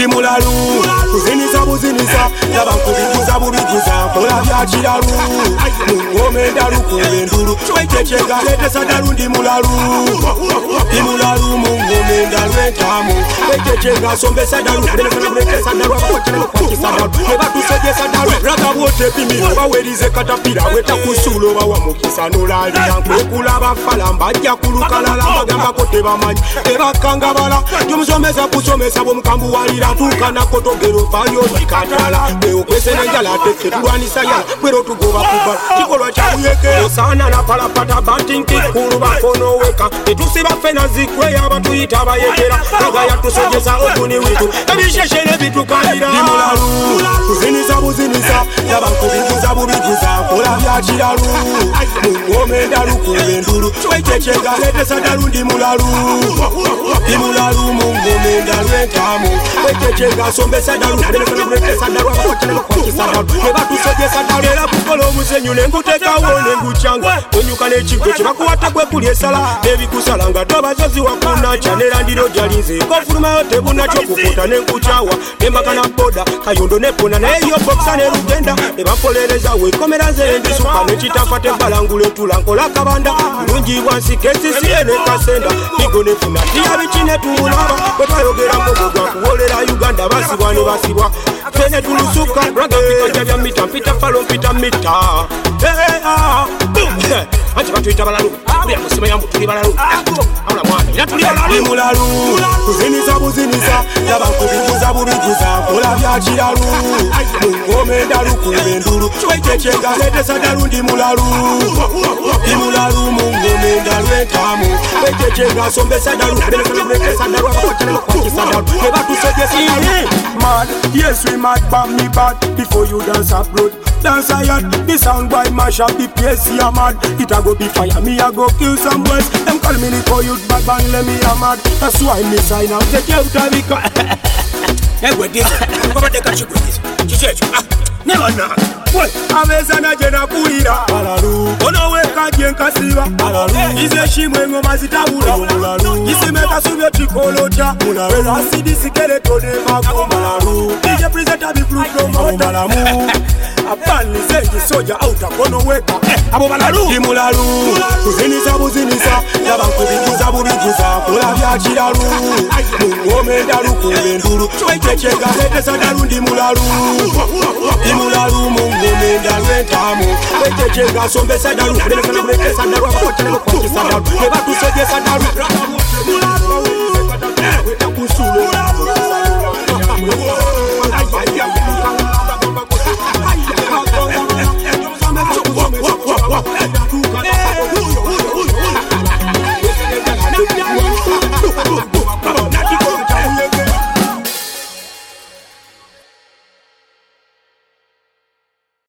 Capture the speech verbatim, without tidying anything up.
Dimulalu Kuzinisa buzinisa Yabankubiguza bubiguza Kola bya kiralu Mungome ndalu kubendulu Chwechechega lete sadalu Dimulalu Dimulalu mungome ndalu entamu Chwechechega sombe sadalu Lete sadalu Wakochene wakwaki sadalu Eba tuseje sadalu Raga wote pimiro Wawerize katapira Weta kusulo Wawamukisa nulali Yankwe kulaba falamba Jya kulukalala Magamba kote bamanyi Eba kangabala Jumsomesa kusomesa Bomkambu walira Tukana kotogero Fanyo zikatala Beo kwese nenjala Teke tuwanisa yala Kwero tugoba kubala Chikolo chabuyeke Osana na palapata Bantinki Kuruba kono weka Etusiba fena zikwe Yaba tuita bayekera Kaga ya tusojesa Okuni witu Ebisheshere vitu kalira Dimulalu Kuzinisa buzinisa Yaba kubiguza bubiguza Kola bya kiralu Mungome ndalu kubendulu Chwechechega lete sadalu Dimulalu Dimulalu mungome ndalu entamu Chwechechega sombe sadalu Lete sadalu Wakochene wakwaki sadalu Eba tusoje sadalu Era kukolo musenyu Nenguteka wone nguchanga Onyuka nechigwe Chibakuwata kwe kuli sala Nebi kusalanga Toba zozi wakuna Chanera ndiro jalinze Kofuruma yote buna chokufuta Nenguchawa Nembaka na boda Kayondo nepona Na eyo boxa nerugenda Eba mpolereza Wekomera zendi Suka nechitafate balangule Tulankola kabanda Nunji wansi kesi Siene kasenda Nigo nefuna Tia bichine tumulaba Kwetwa yogera mbogo Kuolera Uganda Basiwani basiwa Fene tulusuka Raga pika jabya mita Pita falo pita mita Hey ah Anchi batu itabalalu Kulia musima yambu tuli balalu Aula mwana Ina tuli balalu Dimulalu Kuzinisa buzinisa Yaba kubiguza bubiguza Kola bya kiralu Mungome ndalu kubendulu Chwechechega lete sadalu Dimulalu Dimulalu mungome ndalu entamu Chwechechega sombe sadalu Lete sadalu Wakochene wakwaki sadalu Eba tusoje sadalu Mad, yes we mad but me bad. Before you dance upload Dance a yacht, the sound boy mash up the place, yeah mad. It a go be fire, me a go kill some boys. Them call me Nico youth bad bang, let me a mad. That's why me sign out, take out of the car. Hey, what this? Come on, take a chip with this. Chichechu, ah, never know. What? Aveza na jena kuira Alalu Ono weka jenka siwa Alalu Ize shimwe ngoma zitabula Alalu Isi meka subyo chikolocha Alalu Asidi sikele tone mako Alalu D J presenter bi blue from Alamu Abani zengi soja auta kono weka Abo Alalu Dimulalu Kuzinisa buzinisa Yaba kubiguza bubiguza Kola bya kiralu Mungome ndalu kubendulu Chwechechega lete sadalu Dimulalu Dimulalu mungome ndalu entamu Chwechechega sombe sadalu Lete sadalu Wakochene wakwaki sadalu Eba tusoje sadalu